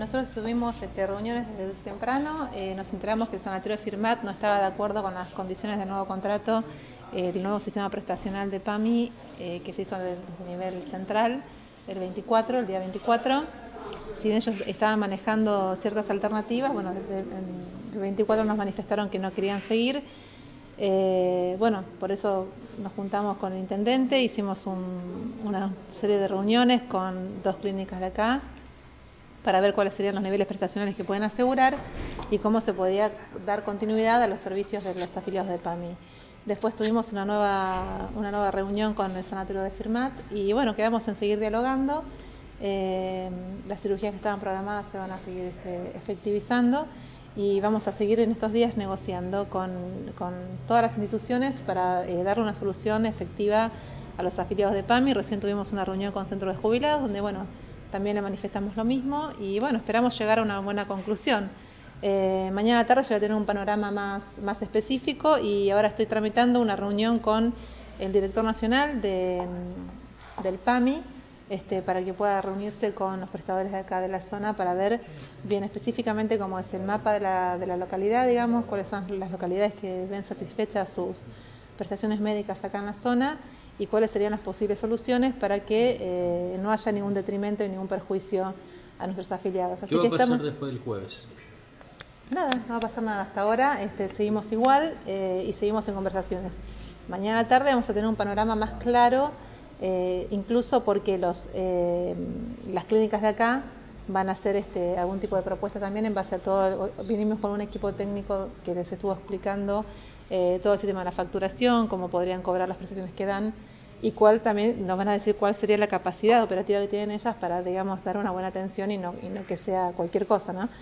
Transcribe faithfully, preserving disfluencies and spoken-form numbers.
Nosotros tuvimos este, reuniones desde temprano, eh, nos enteramos que el sanatorio Firmat no estaba de acuerdo con las condiciones del nuevo contrato, eh, del nuevo sistema prestacional de PAMI eh, que se hizo desde nivel central el veinticuatro, el día veinticuatro. Si bien ellos estaban manejando ciertas alternativas, bueno, desde el veinticuatro nos manifestaron que no querían seguir. Eh, bueno, por eso nos juntamos con el intendente, hicimos un, una serie de reuniones con dos clínicas de acá para ver cuáles serían los niveles prestacionales que pueden asegurar y cómo se podía dar continuidad a los servicios de los afiliados de PAMI. Después tuvimos una nueva, una nueva reunión con el sanatorio de Firmat y bueno, quedamos en seguir dialogando. Eh, las cirugías que estaban programadas se van a seguir eh, efectivizando y vamos a seguir en estos días negociando con, con todas las instituciones para eh, darle una solución efectiva a los afiliados de PAMI. Recién tuvimos una reunión con centros de jubilados donde bueno, también le manifestamos lo mismo y bueno, esperamos llegar a una buena conclusión. Eh, mañana a la tarde yo voy a tener un panorama más, más específico y ahora estoy tramitando una reunión con el director nacional de, del PAMI este, para que pueda reunirse con los prestadores de acá de la zona para ver bien específicamente cómo es el mapa de la, de la localidad, digamos, cuáles son las localidades que ven satisfechas sus prestaciones médicas acá en la zona y cuáles serían las posibles soluciones para que eh, no haya ningún detrimento y ningún perjuicio a nuestros afiliados. Así ¿Qué va que a pasar estamos... después del jueves? Nada, no va a pasar nada hasta ahora, este, seguimos igual eh, y seguimos en conversaciones. Mañana a la tarde vamos a tener un panorama más claro, eh, incluso porque los, eh, las clínicas de acá van a hacer este, algún tipo de propuesta también en base a todo. Vinimos con un equipo técnico que les estuvo explicando eh, todo el sistema de la facturación, cómo podrían cobrar las prestaciones que dan y cuál también nos van a decir cuál sería la capacidad operativa que tienen ellas para, digamos, dar una buena atención y no, y no que sea cualquier cosa, ¿no?